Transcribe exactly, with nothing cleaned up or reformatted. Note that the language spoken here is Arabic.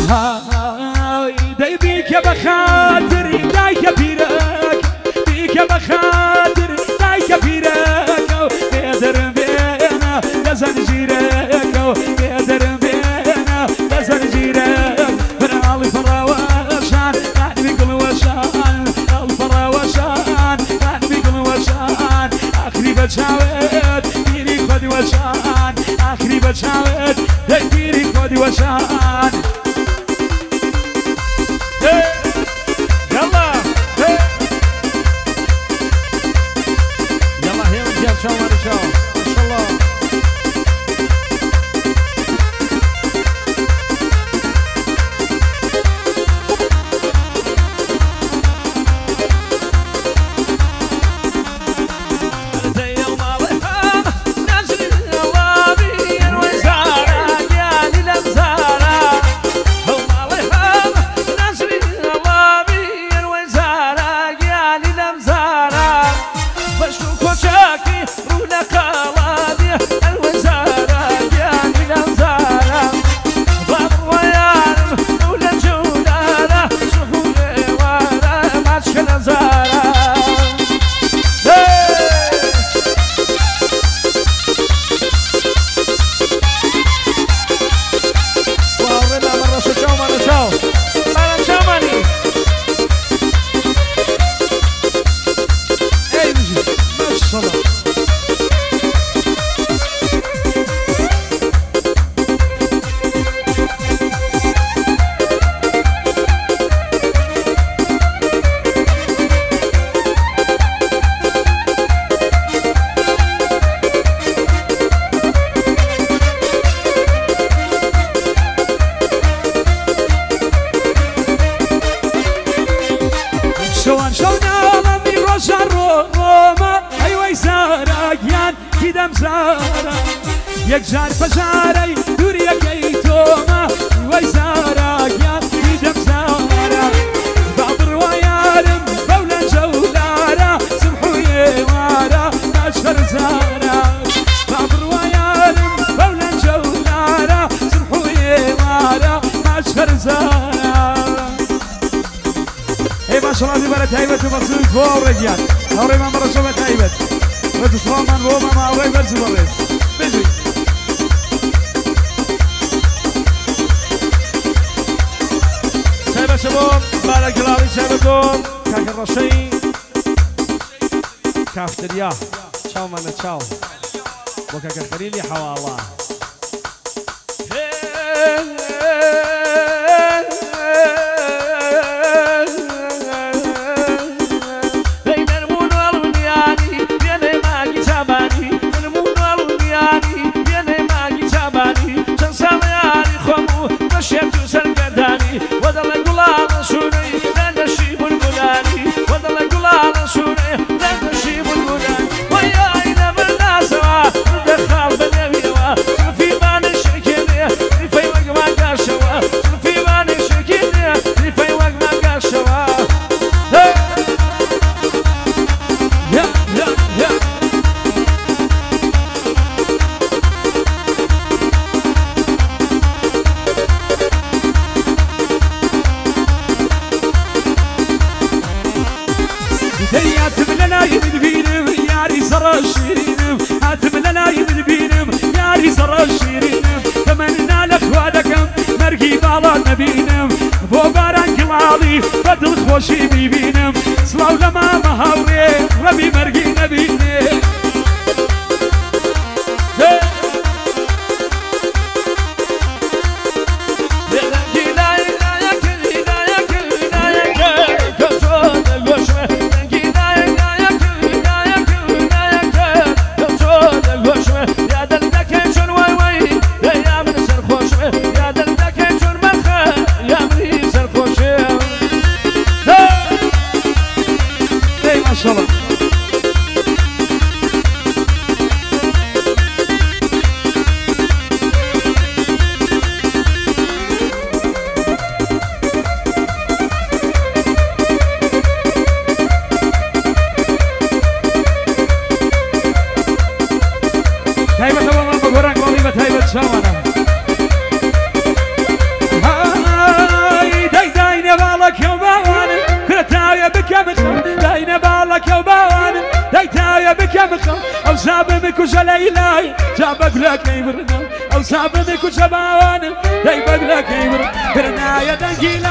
هاي داي بيك يا بخاطر دايك بيرك بيك يا بخاطر دايك بيرك قدر بينا لزنجيرك قدر بينا لزنجيرك فرع الفراوشان قاعد بيقول وشان الفراوشان قاعد بيقول وشان اخري بتشاوت ديري خدي وشان اخري بتشاوت ديري خدي وشان يلا يلا هي رجال شو ما شو ما شاء الله شوان شونا مامي روشا روما ايوه سارايان كدم سارا يك جار فجاري دوري كيتوما ايوه سارايان كدم سارا بابر ويارم بولا جولارا سمحوا يوارا اشهر زارا بابر ويارم بولا جولارا سمحوا يوارا اشهر زارا اي ما شاء الله دي بلد هيبت ومقصود فوق رجال اوري ما مرة شوفت هيبت وتصرام من بوما ما اوري بلد زبريت بيجي شايبة شباب بالك جلالي شايبة دوم كاك الرشي كافتريا شاو مانا شاو وكاك خليلي حوا الله بدل خوشی میبینم سلاو لما مهاوری ربی مرگی نبینه هيبة والله بقولك والله هيبة شوانا سابم كوش ليلاي جابك لك يبرنا او سابم كوش باوان دايبك لك يبرنا يا دنجيلا